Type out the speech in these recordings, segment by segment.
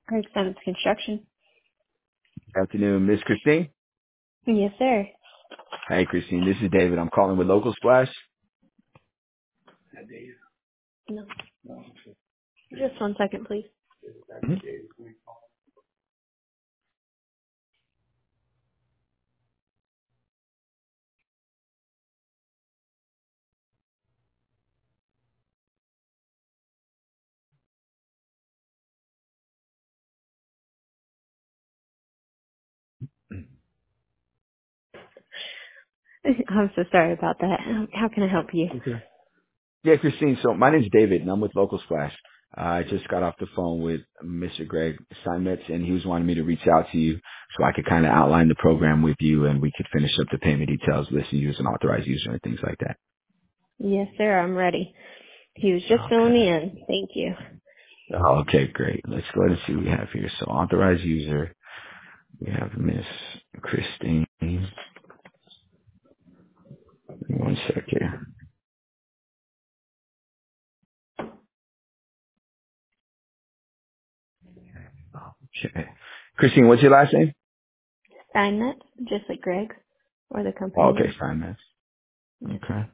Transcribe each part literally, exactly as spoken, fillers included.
Greg Simmons Construction. Good afternoon, Miss Christine. Yes, sir. Hey, Christine. This is David. I'm calling with Local Splash. No. Just one second, please. Mhm. I'm so sorry about that. Um, How can I help you? Okay. Yeah, Christine. So my name's David, and I'm with Local Splash. Uh, I just got off the phone with Mister Greg Steinmetz, and he was wanting me to reach out to you so I could kind of outline the program with you, and we could finish up the payment details, listing you as an authorized user and things like that. Yes, sir. I'm ready. He was just filling Okay. me in. Thank you. Oh, okay, great. Let's go ahead and see what we have here. So authorized user, we have Miss Christine. One sec here. Okay. Christine, what's your last name? Steinmetz, just like Greg, or the Oh, company okay, name. Steinmetz. Yes. Okay.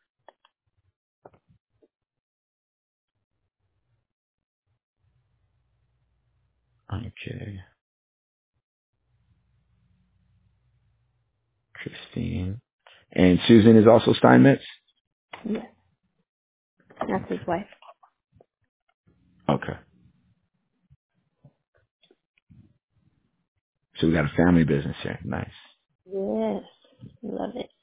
Okay. Christine. And Susan is also Steinmetz? Yes. That's his wife. Okay. So we got a family business here. Nice. Yes. Love it.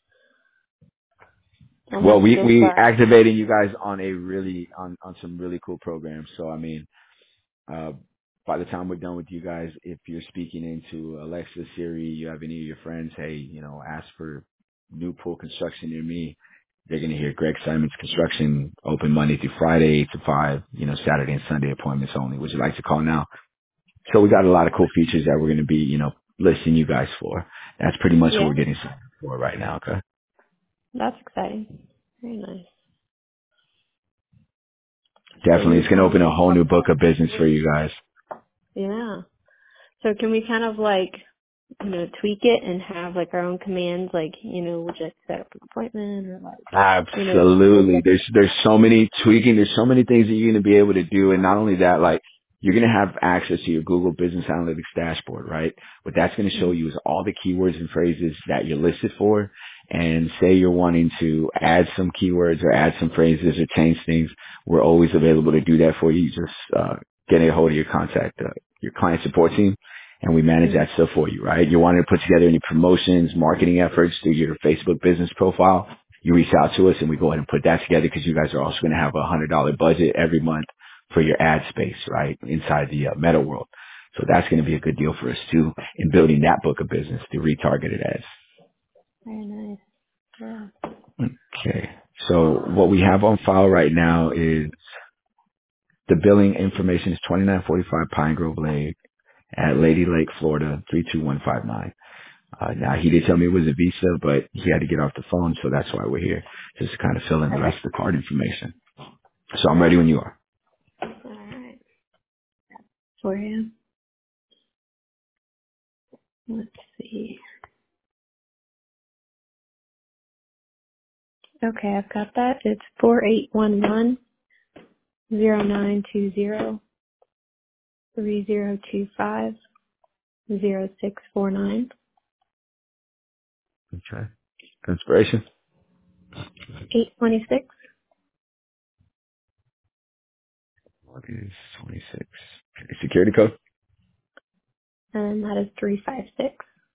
Well, Almost we, so we far. activating you guys on a really, on, on some really cool programs. So, I mean, uh, by the time we're done with you guys, if you're speaking into Alexa, Siri, you have any of your friends, hey, you know, ask for new pool construction near me. They're going to hear Greg Simon's Construction open Monday through Friday, eight to five, you know, Saturday and Sunday appointments only. Would you like to call now? So we got a lot of cool features that we're going to be, you know, listing you guys for. That's pretty much what Yeah. we're getting set for right now. Okay. That's exciting. Very nice. So Definitely. we It's going to can open a whole help new book out. of business for you guys. Yeah. So can we kind of like, you know, tweak it and have like our own commands, like, you know, would you like to set up an appointment or like, you know, Absolutely. There's, there's so many tweaking. There's so many things that you're going to be able to do. And not only that, like you're going to have access to your Google Business Analytics dashboard, right? What that's going to show mhm. you is all the keywords and phrases that you're listed for. And say you're wanting to add some keywords or add some phrases or change things. We're always available to do that for you. You just, uh, get a hold of your contact, uh, your client support team. And we manage Mhm. that stuff for you, right? You wanted to put together any promotions, marketing efforts through your Facebook business profile. You reach out to us and we go ahead and put that together because you guys are also going to have a hundred dollar budget every month for your ad space, right? Inside the uh, meta world. So that's going to be a good deal for us too in building that book of business through retargeted ads. Very nice. Yeah. Okay. So what we have on file right now is the billing information is twenty-nine forty-five Pine Grove Lake at Lady Lake, Florida, three two one five nine. Uh, now he did tell me it was a Visa, but he had to get off the phone, so that's why we're here, just to kind of fill in the Okay. rest of the card information. So I'm ready when you are. All right. For you. Let's see. Okay, I've got that. It's four eight one one zero nine two zero three zero two five zero six four nine Okay. Inspiration. eight twenty six, What is twenty-six? Okay. Security code. and that is three five six.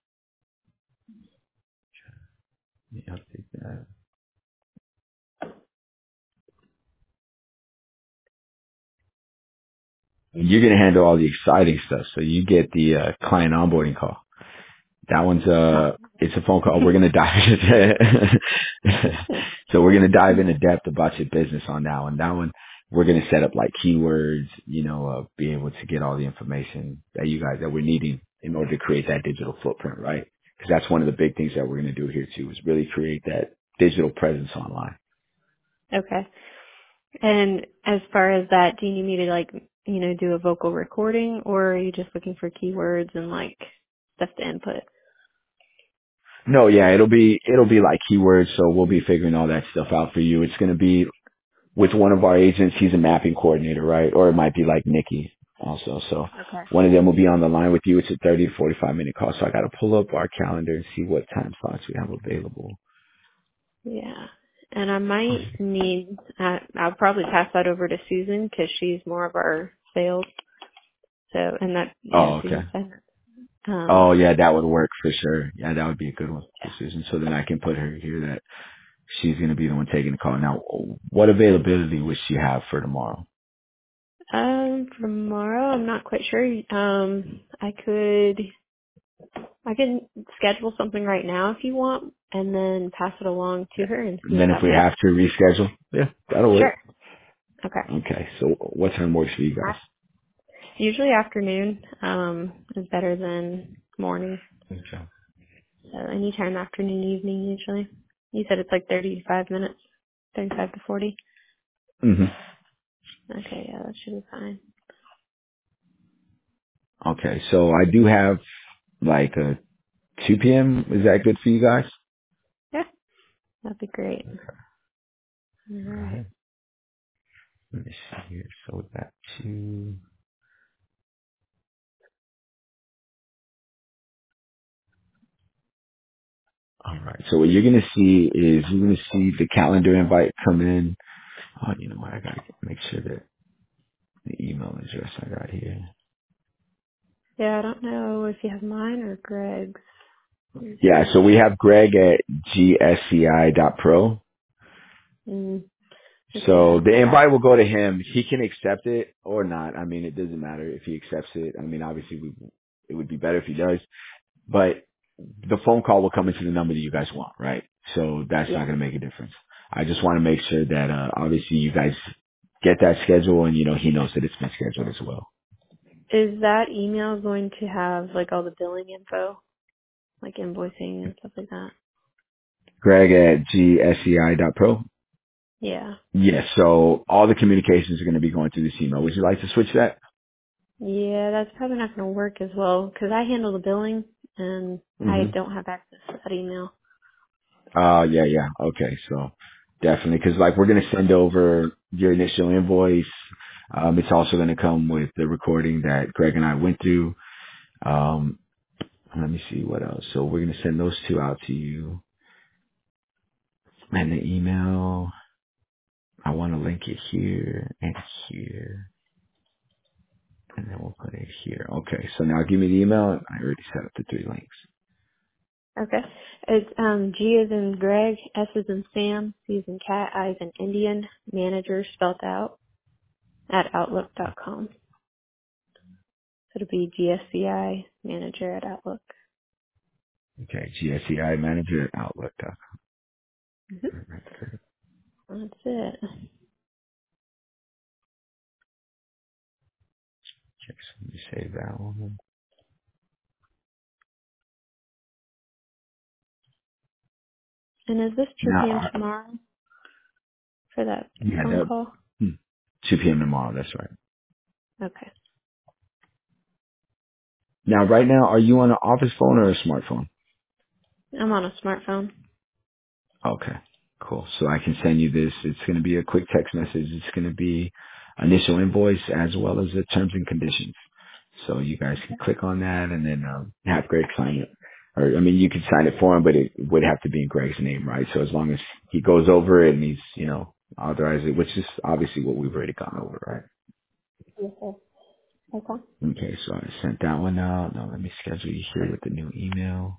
Yeah, I'll take that. And you're going to handle all the exciting stuff, so you get the uh, client onboarding call. That one's uh it's a phone call. We're gonna dive into so we're gonna dive into depth about your business on that one. That one we're gonna set up like keywords, you know, uh, be able to get all the information that you guys that we're needing in order to create that digital footprint, right? Because that's one of the big things that we're gonna do here too, is really create that digital presence online. Okay. And as far as that, do you need me to like you know, do a vocal recording, or are you just looking for keywords and like stuff to input? No, yeah, it'll be it'll be like keywords, so we'll be figuring all that stuff out for you. It's gonna be with one of our agents. He's a mapping coordinator, right? Or it might be like Nikki also. So Okay. one of them will be on the line with you. It's a thirty to forty-five minute call. So I got to pull up our calendar and see what time slots we have available. Yeah. And I might need, I, I'll probably pass that over to Susan because she's more of our sales. So, and that, yeah, Oh, okay. Susan said, um, Oh, yeah, that would work for sure. Yeah, that would be a good one for Susan. So then I can put her here that she's going to be the one taking the call. Now, what availability would she have for tomorrow? um, tomorrow, I'm not quite sure. Um, I could, I can schedule something right now if you want and then pass it along to her and see And if then if that we works. have to reschedule, yeah, that'll work. Sure. Okay. Okay. So what time works for you guys? Usually afternoon um, is better than morning. Okay. So anytime afternoon, evening usually. You said it's like thirty-five minutes, thirty-five to forty. hmm Okay, yeah, that should be fine. Okay. So I do have like a two p.m. Is that good for you guys? Yeah, that'd be great. All All right. right. Let me see here. So that two. All right. So what you're gonna see is you're gonna see the calendar invite come in. Oh, you know what? I gotta make sure that the email address I got here. Yeah, I don't know if you have mine or Greg's. Let me Yeah. see. So we have Greg at g s c i dot pro. Mm, let's see, I So don't the have that. invite will go to him. He can accept it or not. I mean, it doesn't matter if he accepts it. I mean, obviously, we, it would be better if he does. But the phone call will come into the number that you guys want, right? So that's Yeah. not going to make a difference. I just want to make sure that uh, obviously you guys get that schedule, and you know he knows that it's been scheduled as well. Is that email going to have like all the billing info, like invoicing and stuff like that? Greg at g s c i dot pro. Yeah. Yes. So all the communications are going to be going through this email. Would you like to switch that? Yeah, that's probably not going to work as well because I handle the billing and I Mm-hmm. don't have access to that email. Uh, yeah, yeah. Okay. So definitely, cause like we're going to send over your initial invoice. Um, it's also going to come with the recording that Greg and I went through. Um, let me see what else. So we're going to send those two out to you, and the email. I want to link it here and here, and then we'll put it here. Okay. So now give me the email. And I already set up the three links. Okay. It's um G as in Greg, S as in Sam, C as in cat, I as in Indian, manager spelled out at outlook dot com. So it'll be G S C I manager at Outlook. Okay. G S E I manager at outlook dot Mm-hmm. com. All right, good. That's it. Okay, so let me save that one. And is this two Now, p.m. uh, tomorrow for that yeah, phone that, call? hmm, two p.m. tomorrow. That's right. Okay. Now, right now, are you on an office phone or a smartphone? I'm on a smartphone. Okay, cool. So I can send you this. It's going to be a quick text message. It's going to be initial invoice as well as the terms and conditions. So you guys can click on that and then um, have Greg sign it. Or I mean, you could sign it for him, but it would have to be in Greg's name, right? So as long as he goes over it and he's, you know, authorized it, which is obviously what we've already gone over, right? Yes, sir. Okay. Okay, so I sent that one out. Now let me schedule you here with the new email.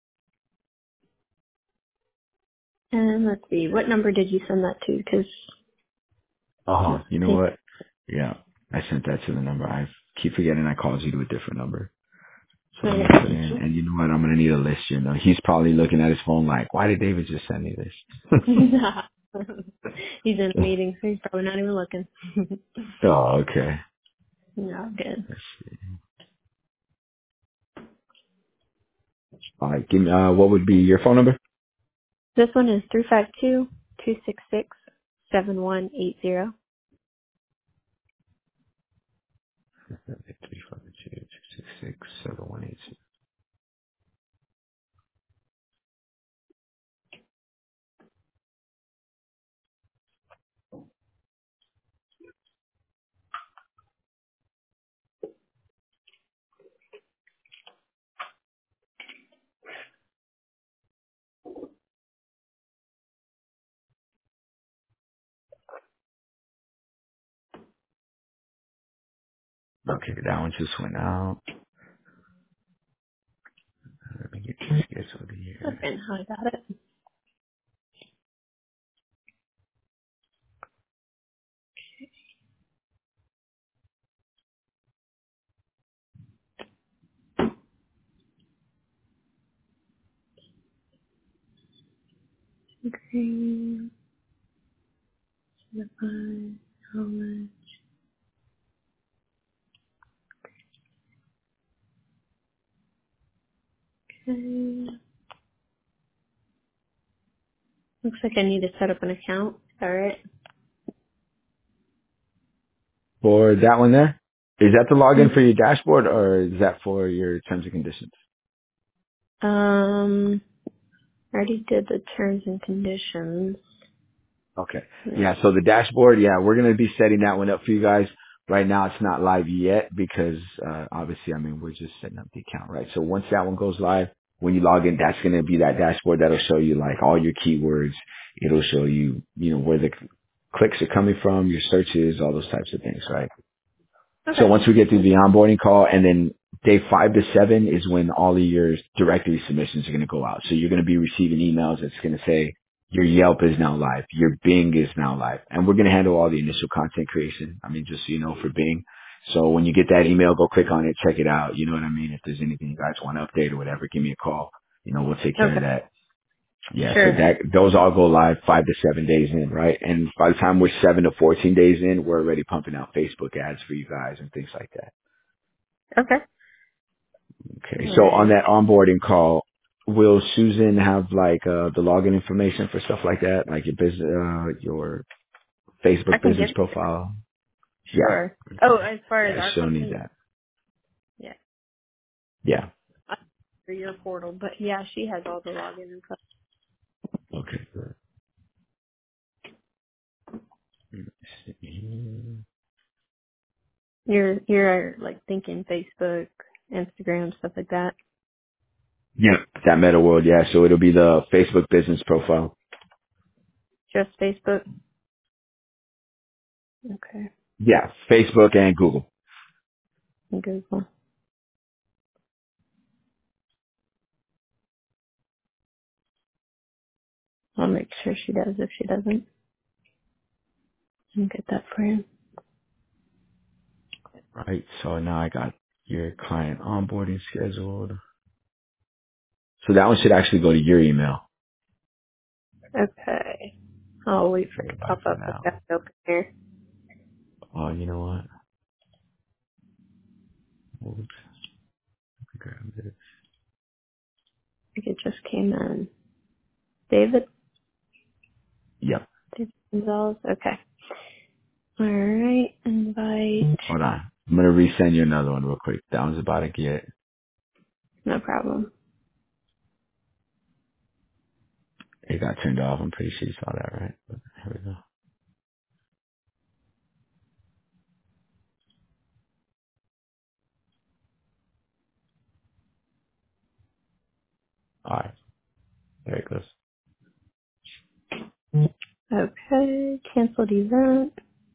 And let's see, what number did you send that to? Because Oh, uh, you know I what? Yeah, I sent that to the number. I keep forgetting I called you to a different number. So let me put in, think and you know what? I'm gonna need a list. You know, he's probably looking at his phone like, why did David just send me this? he's in a meeting, so he's probably not even looking. Oh, okay. No, good. Let's see. All right, give me. Uh, what would be your phone number? This one is three five two two six six seven one eight zero. Three five two two six six seven one eight six. Okay, that one just went out. Let me get you scheduled here. Okay, I got it. Green, five, helmet, okay. Looks like I need to set up an account. All right. For that one there, is that the login Mm. for your dashboard or is that for your terms and conditions? Um, I already did the terms and conditions. Okay. Yeah. Yeah, so the dashboard, yeah, we're going to be setting that one up for you guys. Right now it's not live yet because, uh, obviously, I mean, we're just setting up the account, right? So once that one goes live, when you log in, that's going to be that dashboard that'll show you like all your keywords. It'll show you, you know, where the clicks are coming from, your searches, all those types of things, right? So Okay. once we get through the onboarding call and then day five to seven is when all of your directory submissions are going to go out. So you're going to be receiving emails that's going to say your Yelp is now live, your Bing is now live, and we're going to handle all the initial content creation. I mean, just so you know, for Bing. So when you get that email, go click on it, check it out. You know what I mean? If there's anything you guys want to update or whatever, give me a call. You know, we'll take care of Okay. that. Yeah, so Sure. that those all go live five to seven days in, right? And by the time we're seven to fourteen days in, we're already pumping out Facebook ads for you guys and things like that. Okay. Okay, All so on right. that onboarding call, will Susan have like uh the login information for stuff like that, like your business, uh, your I Facebook can business give. profile? Yeah, Sure. Oh, as far as yeah, our she'll need company, that. yeah, Yeah. for your portal, but yeah, she has all the login info. Okay. Good. Let's see. You're you're like thinking Facebook, Instagram, stuff like that. Yeah, that Meta World. Yeah, so it'll be the Facebook business profile. Just Facebook. Okay. Yeah, Facebook and Google. And Google. I'll make sure she does. If she doesn't, I'll get that for you. Right. So now I got your client onboarding scheduled. So that one should actually go to your email. Okay. I'll wait for it Go to by pop for up. I've now. got it open here. Oh, you know what? Oops. Grab this. I think it just came in. David. Yep. David Gonzalez. Okay. All right. Invite. Hold on. I'm gonna resend you another one real quick. That one's about to get. No problem. It got turned off. I'm pretty sure you saw that, right? But here we go. All right. There it goes. Okay. Canceled event.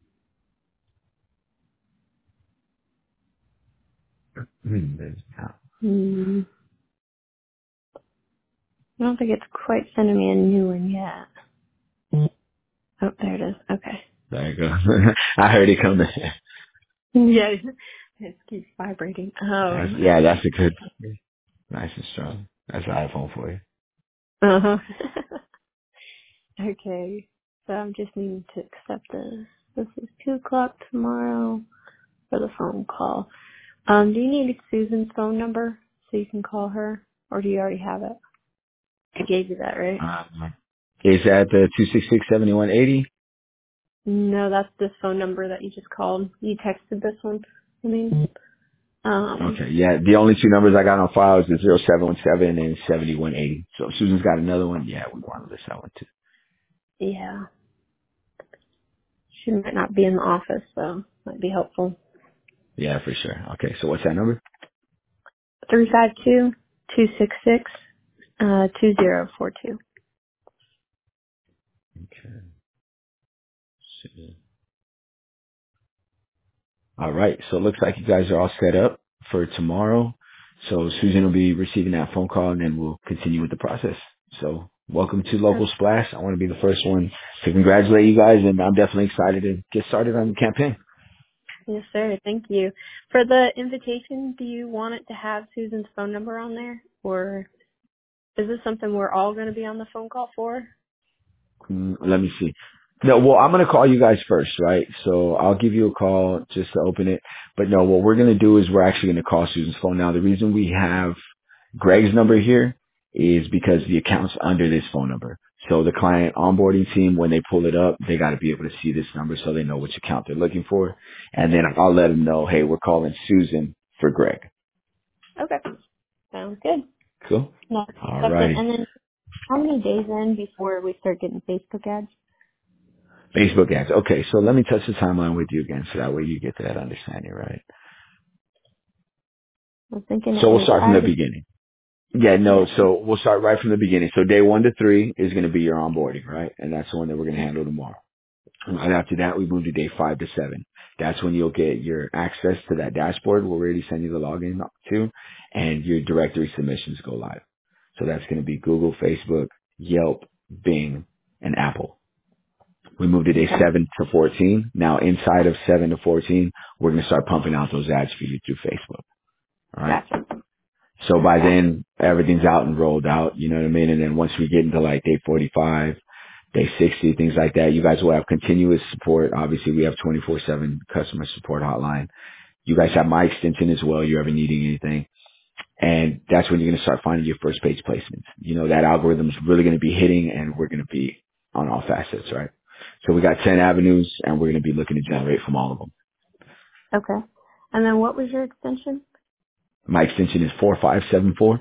Hmm, there's- yeah. Hmm. I don't think it's quite sending me a new one yet. Oh, there it is. Okay. There you go. I heard it coming. Yeah, it keeps vibrating. That's, Um, yeah, that's a good. Nice and strong. That's an iPhone for you. uh-huh. Okay, so I'm just needing to accept this. This is two o'clock tomorrow for the phone call. Um, do you need Susan's phone number so you can call her, or do you already have it? I gave you that, right? Um, is that the two six six seventy one eighty? No, that's this phone number that you just called. You texted this one. I mean, um, Okay, yeah. The only two numbers I got on file is the zero seven one seven and seventy one eighty. So if Susan's got another one, yeah, we want to list that one too. yeah, she might not be in the office, so might be helpful. Yeah, for sure. Okay, so what's that number? Three five two two six six uh two zero four two. Okay. All right. So it looks like you guys are all set up for tomorrow. So Susan will be receiving that phone call and then we'll continue with the process. So welcome to Local Splash. I want to be the first one to congratulate you guys and I'm definitely excited to get started on the campaign. Yes, sir. Thank you. For the invitation, do you want it to have Susan's phone number on there, or is this something we're all going to be on the phone call for? Mm, let me see. No, well, I'm going to call you guys first, right? So I'll give you a call just to open it. But no, what we're going to do is we're actually going to call Susan's phone. Now, the reason we have Greg's number here is because the account's under this phone number. So the client onboarding team, when they pull it up, they got to be able to see this number so they know which account they're looking for. And then I'll let them know, hey, we're calling Susan for Greg. Okay. Sounds good. Cool. No, All that's it. righty. And then how many days in before we start getting Facebook ads? Facebook ads. Okay, so let me touch the timeline with you again so that way you get that understanding, right? I was thinking it So we'll was start from the five. beginning. Yeah, no, Yes. so we'll start right from the beginning. So day one to three is going to be your onboarding, right? And that's the one that we're going to handle tomorrow. Right after that, we move to day five to seven. That's when you'll get your access to that dashboard we'll already send you the login to, and your directory submissions go live. So that's going to be Google, Facebook, Yelp, Bing, and Apple. We move to day Okay. seven to fourteen. Now inside of seven to fourteen, we're going to start pumping out those ads for you through Facebook. All right. Gotcha. So by then, everything's out and rolled out, you know what I mean? And then once we get into like day forty-five, day sixty, things like that, you guys will have continuous support. Obviously, we have twenty-four seven customer support hotline. You guys have my extension as well. You're ever needing anything. And that's when you're going to start finding your first page placements. You know, that algorithm's really going to be hitting and we're going to be on all facets, right? So we got ten avenues and we're going to be looking to generate from all of them. Okay. And then what was your extension? My extension is four five seven four.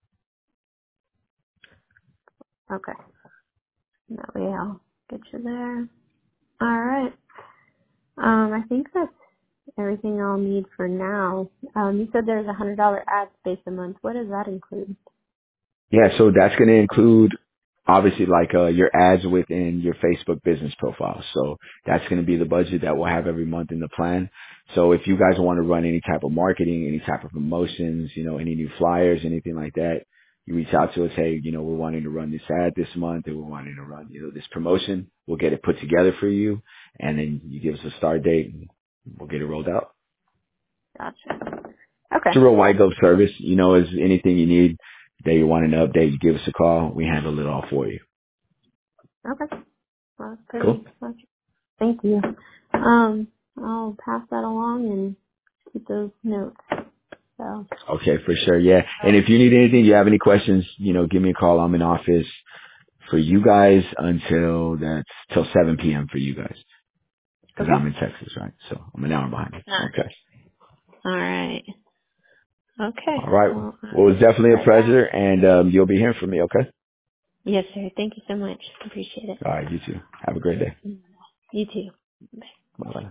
Okay. That way I'll get you there. All right. Um, I think that's everything I'll need for now. Um, you said there's a hundred dollar ad space a month. What does that include? Yeah, so that's going to include obviously like uh, your ads within your Facebook business profile. So that's going to be the budget that we'll have every month in the plan. So if you guys want to run any type of marketing, any type of promotions, you know, any new flyers, anything like that, you reach out to us, hey, you know, we're wanting to run this ad this month and we're wanting to run, you know, this promotion. We'll get it put together for you and then you give us a start date and we'll get it rolled out. Gotcha. It's Okay. a real white glove service. You know, as anything you need that you want an update, you give us a call. We handle it all for you. Okay. Well, that's Cool. pretty much. Thank you. Um, I'll pass that along and keep those notes. So. Okay, for sure. Yeah. And if you need anything, you have any questions, you know, give me a call. I'm in office for you guys until that's till seven p.m. for you guys because Okay. I'm in Texas, right? So I'm an hour behind you. Nice. Okay. All right. Okay. All right. Well, uh, Well, it was definitely a right now. pleasure and um, you'll be hearing from me. Okay. Yes, sir. Thank you so much. Appreciate it. All right. You too. Have a great day. You too. Bye. Bye bye.